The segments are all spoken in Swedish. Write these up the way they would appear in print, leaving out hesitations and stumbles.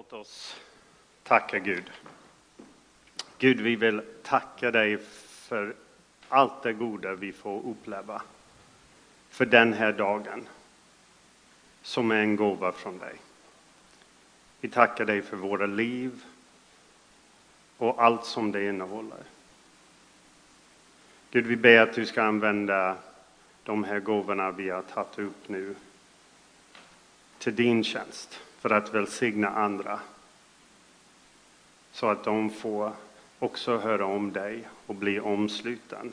Låt oss tacka Gud. Gud, vi vill tacka dig för allt det goda vi får uppleva. För den här dagen som är en gåva från dig. Vi tackar dig för våra liv och allt som det innehåller. Gud, vi ber att du ska använda de här gåvorna vi har tagit upp nu till din tjänst för att välsigna andra. Så att de får också höra om dig och bli omsluten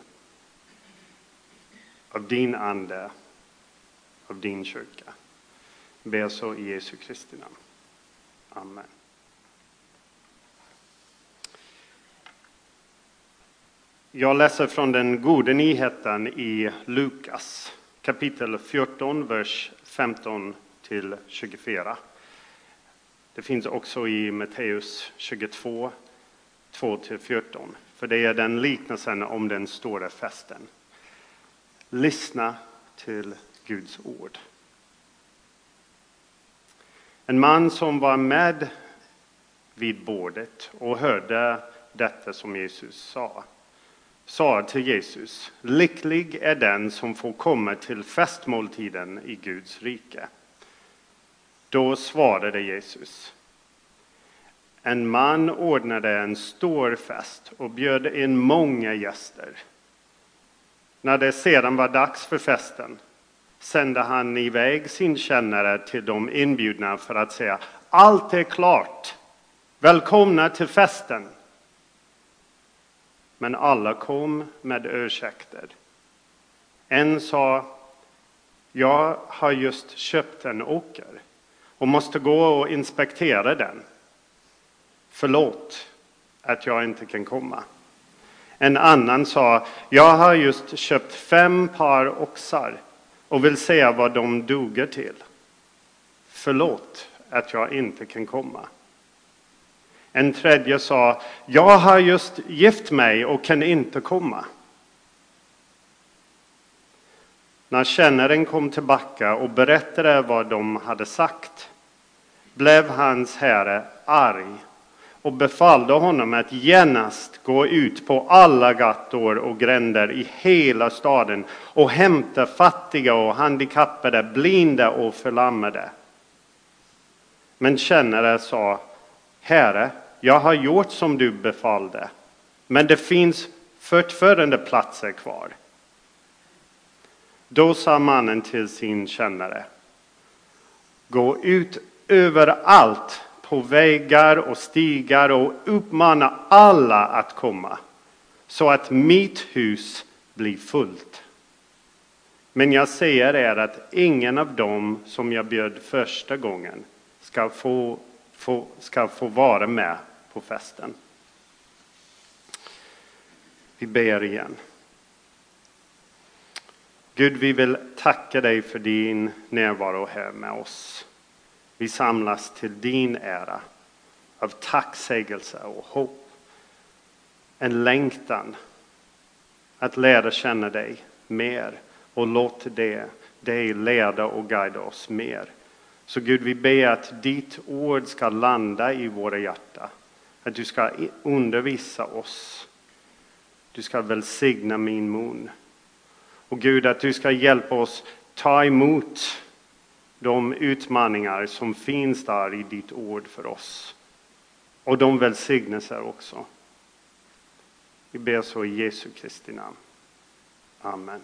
av din ande, av din kyrka. Ber så i Jesu Kristi namn. Amen. Jag läser från den goda nyheten i Lukas kapitel 14, vers 15 till 24. Det finns också i Matteus 22, 2-14. För det är den liknelsen om den stora festen. Lyssna till Guds ord. En man som var med vid bordet och hörde detta som Jesus sa till Jesus: lycklig är den som får komma till festmåltiden i Guds rike. Då svarade Jesus: en man ordnade en stor fest och bjöd in många gäster. När det sedan var dags för festen sände han iväg sin tjänare till de inbjudna för att säga: allt är klart, välkomna till festen. Men alla kom med ursäkter. En sa: jag har just köpt en åker och måste gå och inspektera den. Förlåt att jag inte kan komma. En annan sa: jag har just köpt 5 par oxar och vill se vad de duger till. Förlåt att jag inte kan komma. En tredje sa: jag har just gift mig och kan inte komma. När tjänaren kom tillbaka och berättade vad de hade sagt, blev hans herre arg och befallde honom att genast gå ut på alla gator och gränder i hela staden och hämta fattiga och handikappade, blinda och förlammade. Men tjänaren sa: herre, jag har gjort som du befallde, men det finns fortfarande platser kvar. Då sa mannen till sin tjänare: gå ut överallt på vägar och stigar och uppmana alla att komma, så att mitt hus blir fullt. Men jag säger er att ingen av dem som jag bjöd första gången ska få vara med på festen. Vi ber igen. Gud, vi vill tacka dig för din närvaro här med oss. Vi samlas till din ära av tacksägelse och hopp. En längtan att lära känna dig mer och låta dig leda och guida oss mer. Så Gud, vi ber att ditt ord ska landa i våra hjärtan. Att du ska undervisa oss. Du ska välsigna min mun. Och Gud, att du ska hjälpa oss ta emot de utmaningar som finns där i ditt ord för oss. Och de välsignelser också. Vi ber så i Jesu Kristi namn. Amen.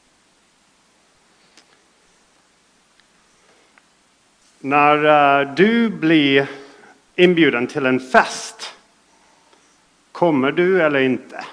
När du blir inbjuden till en fest, kommer du eller inte?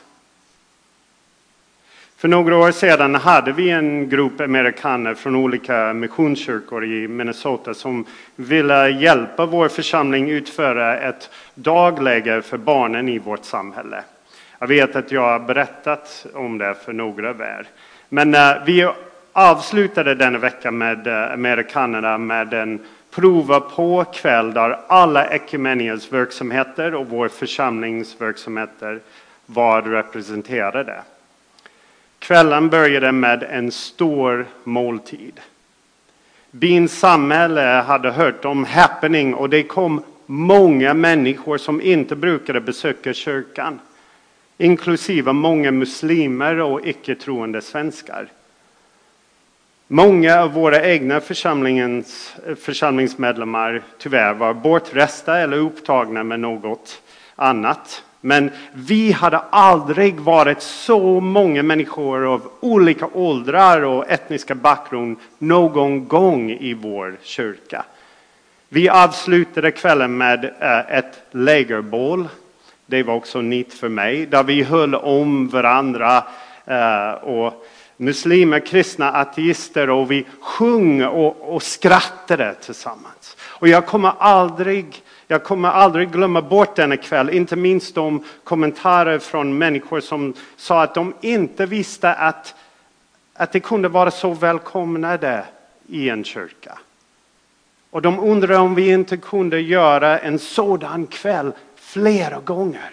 För några år sedan hade vi en grupp amerikaner från olika missionskyrkor i Minnesota som ville hjälpa vår församling utföra ett dagläger för barnen i vårt samhälle. Jag vet att jag har berättat om det för några av er. Men vi avslutade denna vecka med amerikanerna med en prova på kväll där alla Ekumenias verksamheter och vår församlingsverksamheter var representerade. Kvällen började med en stor måltid. Byns samhälle hade hört om happening och det kom många människor som inte brukade besöka kyrkan. Inklusive många muslimer och icke-troende svenskar. Många av våra egna församlingsmedlemmar tyvärr var bortresta eller upptagna med något annat. Men vi hade aldrig varit så många människor av olika åldrar och etniska bakgrund någon gång i vår kyrka. Vi avslutade kvällen med ett lägerbål. Det var också nytt för mig. Där vi höll om varandra och muslimer, kristna, ateister, och vi sjöng och skrattade tillsammans. Och jag kommer aldrig glömma bort denna kväll. Inte minst de kommentarer från människor som sa att de inte visste att det kunde vara så välkomnade i en kyrka. Och de undrar om vi inte kunde göra en sådan kväll flera gånger.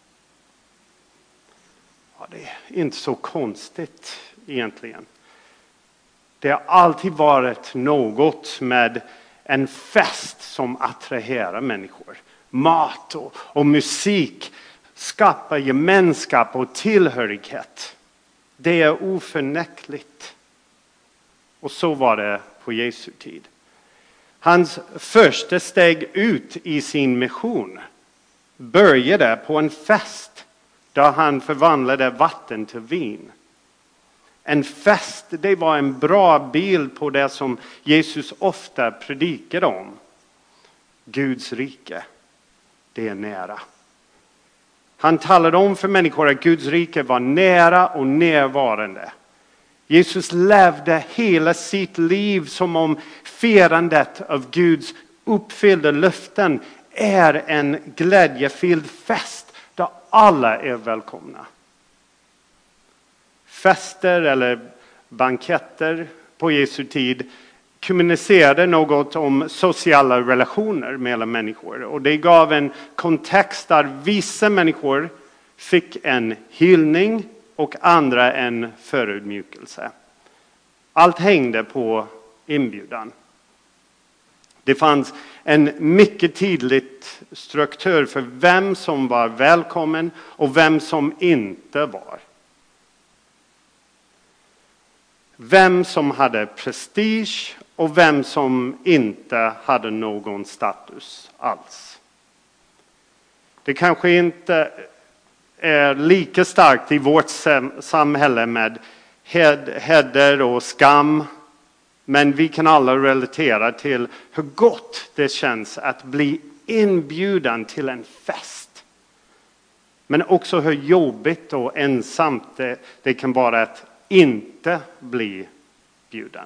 Ja, det är inte så konstigt egentligen. Det har alltid varit något med en fest som attraherar människor. Mat och musik skapar gemenskap och tillhörighet. Det är oförnekligt. Och så var det på Jesu tid. Hans första steg ut i sin mission började på en fest där han förvandlade vatten till vin. En fest, det var en bra bild på det som Jesus ofta predikade om. Guds rike, det är nära. Han talade om för människor att Guds rike var nära och närvarande. Jesus levde hela sitt liv som om firandet av Guds uppfyllda löften är en glädjefylld fest där alla är välkomna. Fester eller banketter på Jesu tid kommunicerade något om sociala relationer mellan människor. Och det gav en kontext där vissa människor fick en hyllning och andra en förödmjukelse. Allt hängde på inbjudan. Det fanns en mycket tydlig struktur för vem som var välkommen och vem som inte var. Vem som hade prestige och vem som inte hade någon status alls. Det kanske inte är lika starkt i vårt samhälle med heder och skam. Men vi kan alla relatera till hur gott det känns att bli inbjuden till en fest. Men också hur jobbigt och ensamt det kan vara att inte bli bjuden.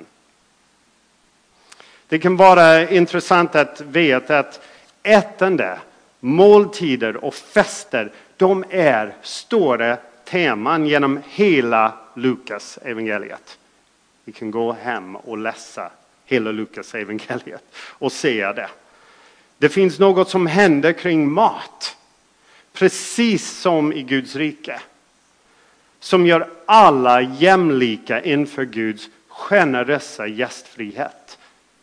Det kan vara intressant att veta att ätande, måltider och fester, de är stora teman genom hela Lukas evangeliet. Vi kan gå hem och läsa hela Lukas evangeliet och se det. Det finns något som händer kring mat. Precis som i Guds rike. Som gör alla jämlika inför Guds generösa gästfrihet.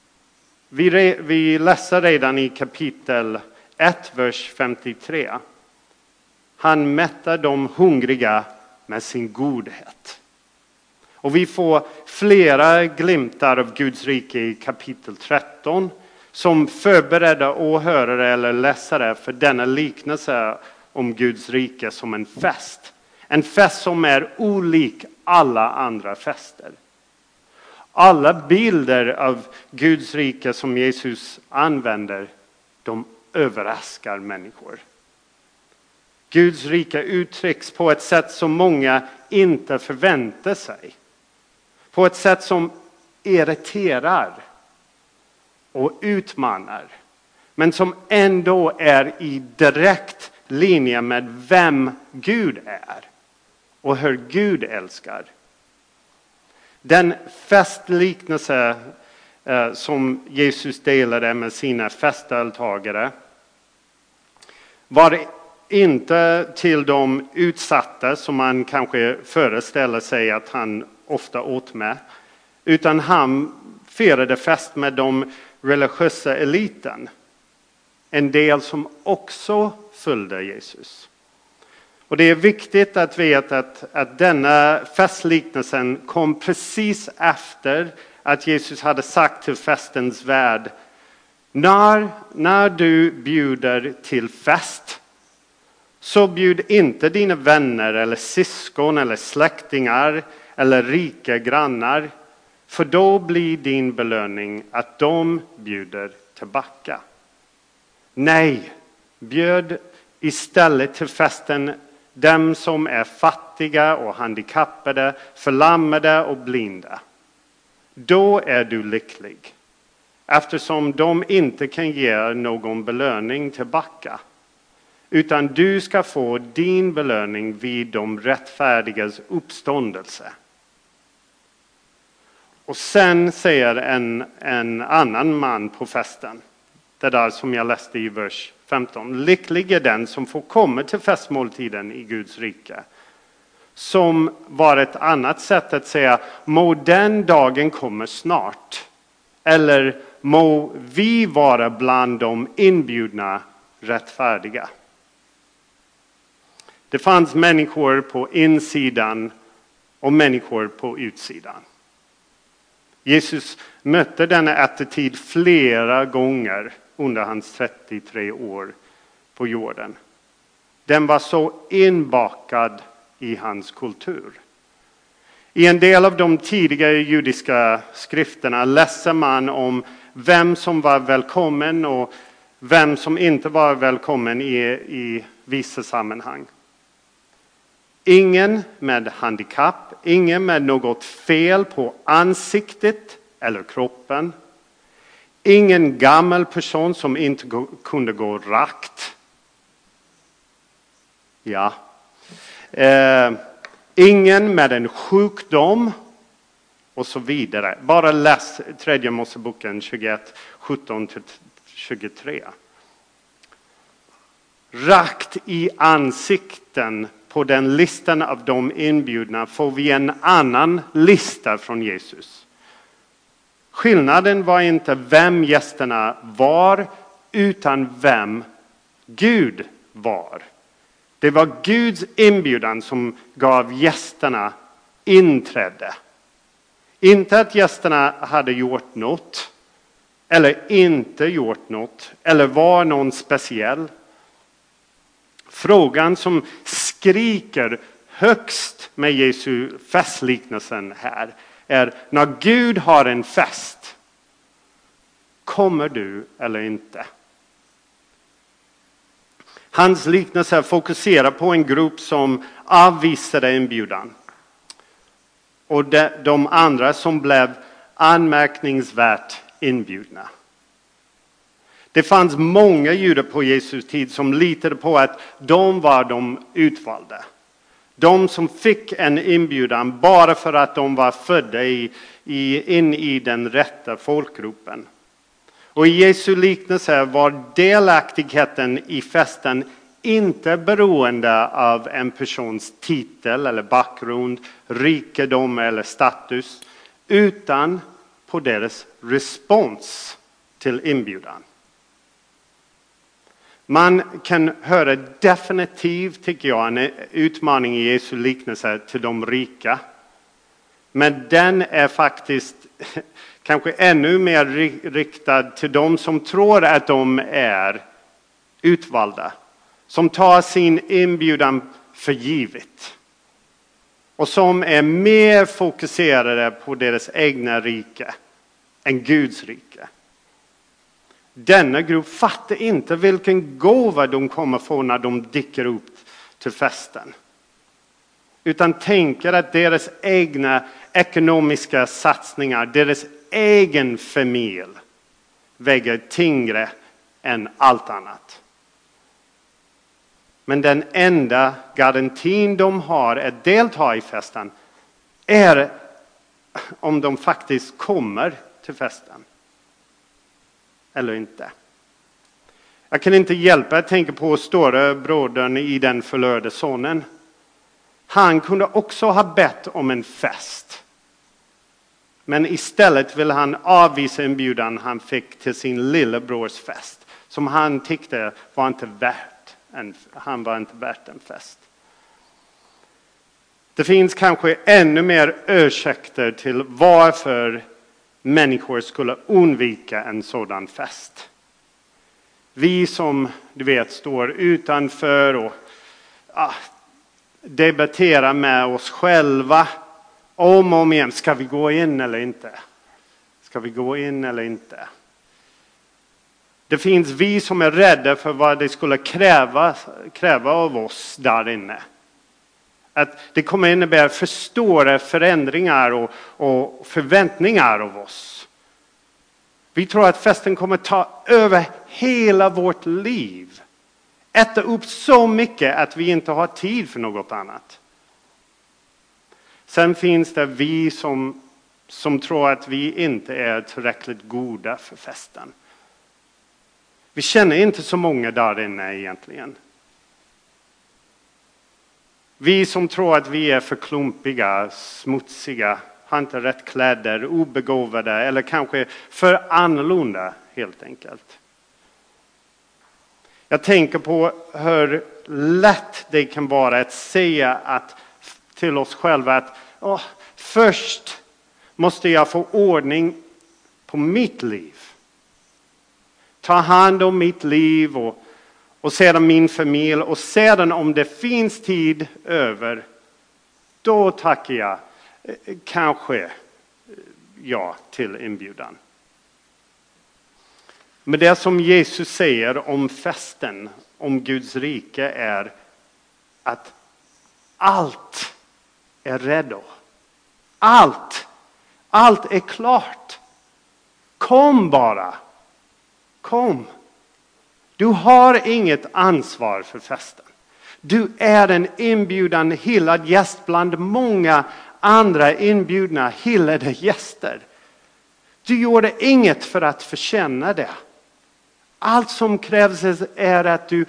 Vi läser redan i kapitel 1, vers 53. Han mättar de hungriga med sin godhet. Och vi får flera glimtar av Guds rike i kapitel 13 som förbereder åhörare eller läsare för denna liknelse om Guds rike som en fest. En fest som är olik alla andra fester. Alla bilder av Guds rike som Jesus använder, de överraskar människor. Guds rike uttrycks på ett sätt som många inte förväntar sig. På ett sätt som irriterar och utmanar. Men som ändå är i direkt linje med vem Gud är. Och hur Gud älskar. Den festliknelse som Jesus delade med sina festdeltagare var inte till de utsatta som man kanske föreställer sig att han ofta åt med. Utan han firade fest med de religiösa eliten. en del som också följde Jesus. Och det är viktigt att veta att denna festliknelsen kom precis efter att Jesus hade sagt till festens värd: när du bjuder till fest, så bjud inte dina vänner eller syskon eller släktingar eller rika grannar, för då blir din belöning att de bjuder tillbaka. Nej, bjöd istället till festen dem som är fattiga och handikappade, förlamade och blinda. Då är du lycklig, eftersom de inte kan ge någon belöning tillbaka. Utan du ska få din belöning vid de rättfärdigas uppståndelse. Och sen säger en annan man på festen, det där som jag läste i vers 15. Lycklig är den som får komma till festmåltiden i Guds rike. Som var ett annat sätt att säga: må den dagen komma snart. Eller må vi vara bland de inbjudna rättfärdiga. Det fanns människor på insidan och människor på utsidan. Jesus mötte denna attityd flera gånger under hans 33 år på jorden. Den var så inbakad i hans kultur. I en del av de tidigare judiska skrifterna läser man om vem som var välkommen och vem som inte var välkommen i vissa sammanhang. Ingen med handikapp, ingen med något fel på ansiktet eller kroppen. Ingen gammal person som inte kunde gå rakt. Ja. Ingen med en sjukdom och så vidare. Bara läs 3 Moseboken 21, 17-23. Rakt i ansikten på den listan av de inbjudna får vi en annan lista från Jesus. Skillnaden var inte vem gästerna var, utan vem Gud var. Det var Guds inbjudan som gav gästerna inträde. Inte att gästerna hade gjort något, eller inte gjort något, eller var någon speciell. Frågan som skriker högst med Jesu festliknelsen här är: när Gud har en fest, kommer du eller inte? Hans liknelse fokuserar på en grupp som avvisade inbjudan. Och de andra som blev anmärkningsvärt inbjudna. Det fanns många judar på Jesus tid som litade på att de var de utvalda. De som fick en inbjudan bara för att de var födda in i den rätta folkgruppen. Och i Jesu liknelse var delaktigheten i festen inte beroende av en persons titel eller bakgrund, rikedom eller status, utan på deras respons till inbjudan. Man kan höra definitivt, tycker jag, en utmaning i Jesu liknelse till de rika. Men den är faktiskt kanske ännu mer riktad till de som tror att de är utvalda. Som tar sin inbjudan för givet. Och som är mer fokuserade på deras egna rike än Guds rike. Denna grupp fattar inte vilken gåva de kommer få när de dyker upp till festen. Utan tänker att deras egna ekonomiska satsningar, deras egen familj väger tyngre än allt annat. Men den enda garantin de har att delta i festen är om de faktiskt kommer till festen. Eller inte. Jag kan inte hjälpa att tänka på stora brodern i den förlorade sonen. Han kunde också ha bett om en fest. Men istället vill han avvisa inbjudan han fick till sin lillebrors fest. som han tyckte var inte värt en fest. Det finns kanske ännu mer ursäkter till varför människor skulle undvika en sådan fest. Vi som du vet står utanför och debatterar med oss själva om och om igen. Ska vi gå in eller inte? Ska vi gå in eller inte? Det finns vi som är rädda för vad det skulle kräva av oss där inne. Att det kommer innebära för stora förändringar och förväntningar av oss. Vi tror att festen kommer ta över hela vårt liv. Äta upp så mycket att vi inte har tid för något annat. Sen finns det vi som tror att vi inte är tillräckligt goda för festen. Vi känner inte så många där inne egentligen. Vi som tror att vi är för klumpiga, smutsiga, har inte rätt kläder, obegåvade eller kanske för annorlunda helt enkelt. Jag tänker på hur lätt det kan vara att säga till oss själva att först måste jag få ordning på mitt liv. Ta hand om mitt liv och sedan min familj. Och sedan om det finns tid över, då tackar jag kanske ja till inbjudan. Men det som Jesus säger om festen, om Guds rike är att allt är redo. Allt är klart. Kom bara. Kom. Du har inget ansvar för festen. Du är en inbjudan hyllad gäst bland många andra inbjudna hyllade gäster. Du gjorde inget för att förtjäna det. Allt som krävs är att du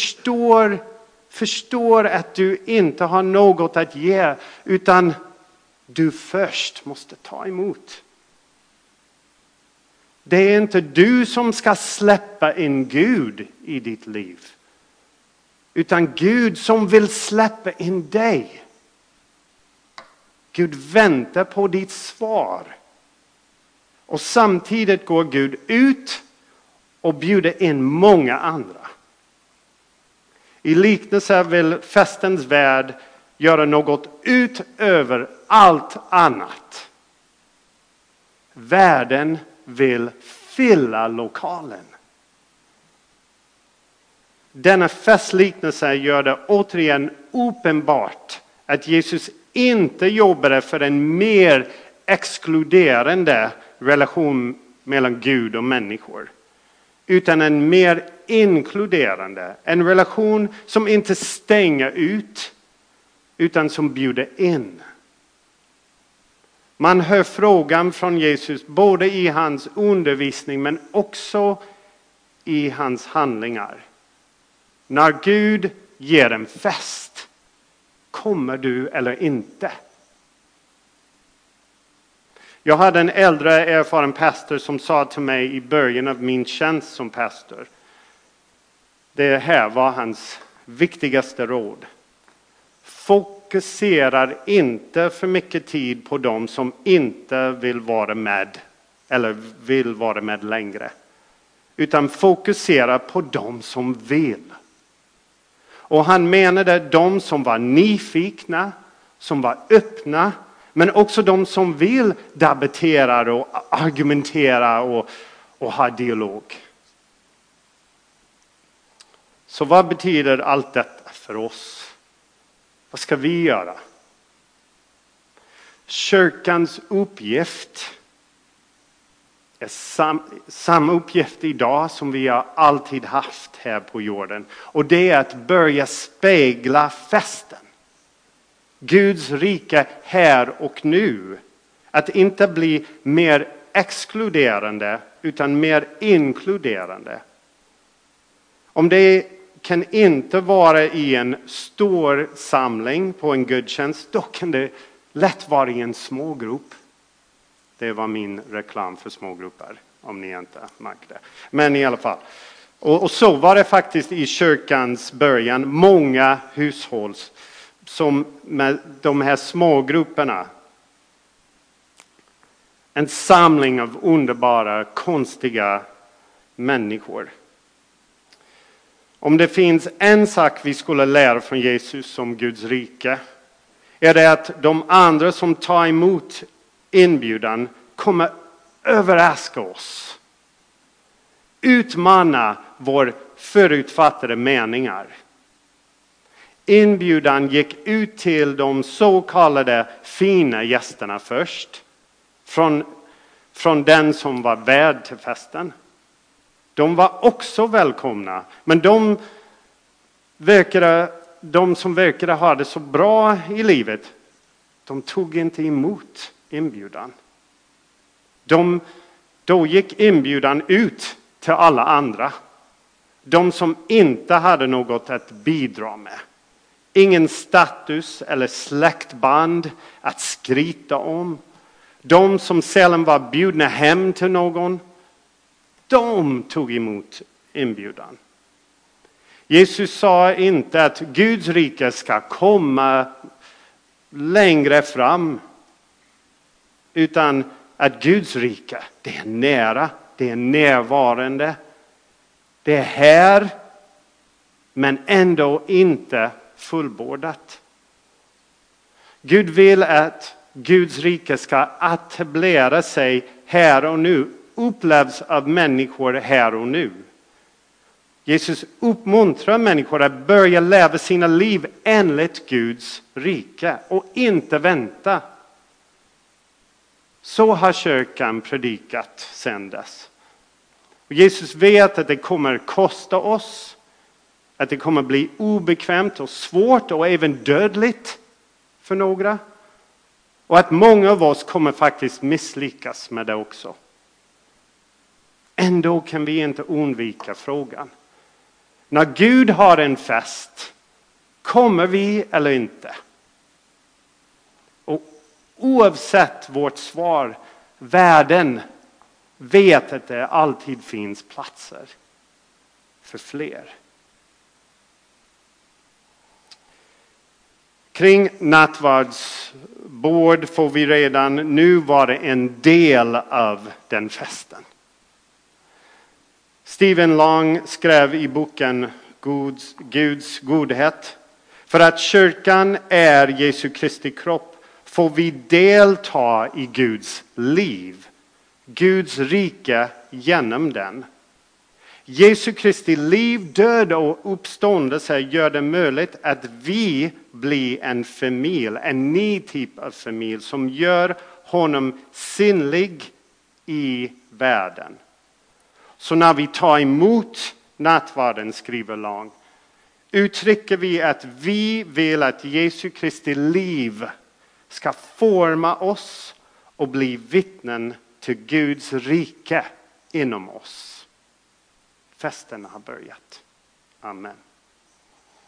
förstår att du inte har något att ge, utan du först måste ta emot. Det är inte du som ska släppa in Gud i ditt liv, utan Gud som vill släppa in dig. Gud väntar på ditt svar. Och samtidigt går Gud ut och bjuder in många andra. I liknelse vill festens värld göra något utöver allt annat. Världen vill fylla lokalen. Denna festliknelse gör det återigen uppenbart att Jesus inte jobbade för en mer exkluderande relation mellan Gud och människor, utan en mer inkluderande, en relation som inte stänger ut utan som bjuder in. Man hör frågan från Jesus både i hans undervisning men också i hans handlingar. När Gud ger en fest, kommer du eller inte? Jag hade en äldre erfaren pastor som sa till mig i början av min tjänst som pastor. Det här var hans viktigaste råd. Fokuserar inte för mycket tid på dem som inte vill vara med eller vill vara med längre. Utan fokusera på dem som vill. Och han menade de som var nyfikna, som var öppna, men också de som vill debattera och argumentera och ha dialog. Så vad betyder allt detta för oss? Vad ska vi göra? Kyrkans uppgift är samma uppgift idag som vi har alltid haft här på jorden. Och det är att börja spegla festen. Guds rike här och nu. Att inte bli mer exkluderande utan mer inkluderande. Om det kan inte vara i en stor samling på en gudstjänst, då kan det lätt vara i en smågrupp. Det var min reklam för smågrupper, om ni inte märkte. Men i alla fall, Och så var det faktiskt i kyrkans början. Många hushåll som med de här små grupperna. En samling av underbara, konstiga människor. Om det finns en sak vi skulle lära från Jesus om Guds rike, är det att de andra som tar emot inbjudan kommer överraska oss. Utmana vår förutfattade meningar. Inbjudan gick ut till de så kallade fina gästerna först. Från den som var värd till festen. De var också välkomna. Men de som verkade ha det så bra i livet, de tog inte emot inbjudan. Då gick inbjudan ut till alla andra. De som inte hade något att bidra med. Ingen status eller släktband att skryta om. De som sällan var bjudna hem till någon, de tog emot inbjudan. Jesus sa inte att Guds rike ska komma längre fram, utan att Guds rike, det är nära, det är närvarande. Det är här, men ändå inte fullbordat. Gud vill att Guds rike ska etablera sig här och nu. Upplevs av människor här och nu. Jesus uppmuntrar människor att börja leva sina liv enligt Guds rike. Och inte vänta. Så har kyrkan predikat sedan dess. Och Jesus vet att det kommer kosta oss. Att det kommer bli obekvämt och svårt och även dödligt för några. Och att många av oss kommer faktiskt misslyckas med det också. Ändå kan vi inte undvika frågan. När Gud har en fest, kommer vi eller inte? Och oavsett vårt svar, världen vet att det alltid finns platser för fler. Kring nattvardsbord får vi redan nu vara en del av den festen. Stephen Long skrev i boken Guds godhet. För att kyrkan är Jesu Kristi kropp får vi delta i Guds liv. Guds rike genom den. Jesu Kristi liv, död och uppståndelse gör det möjligt att vi blir en familj. En ny typ av familj som gör honom synlig i världen. Så när vi tar emot nattvarden, skriver Long, uttrycker vi att vi vill att Jesu Kristi liv ska forma oss och bli vittnen till Guds rike inom oss. Festen har börjat. Amen.